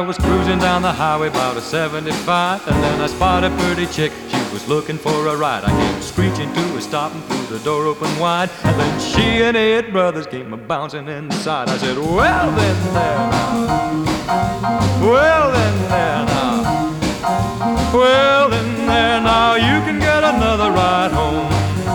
was cruising down the highway about a 75, and then I spotted a pretty chick. She was looking for a ride. I came screeching to a stop and threw the door open wide, and then she and eight brothers came a bouncing inside. I said, well then there now, well then there now, well then there now, you can get another ride home.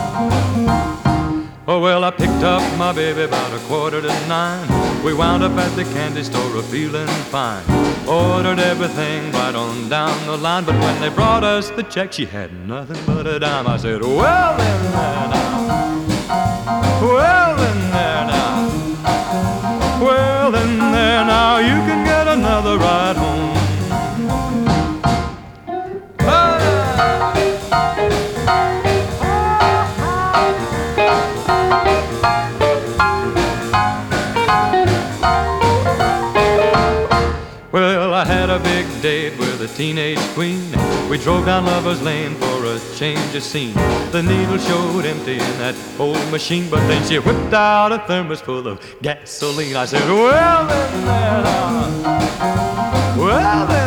Oh, well, I picked up my baby about 8:45. We wound up at the candy store a-feeling fine. Ordered everything right on down the line, but when they brought us the check, she had nothing but a dime. I said, well, then there now, well, then there now, well, then there now, you can get another ride home. Well, I had a big date with a teenage queen. We drove down Lover's Lane for a change of scene. The needle showed empty in that old machine, but then she whipped out a thermos full of gasoline. I said, well, then there now, well, then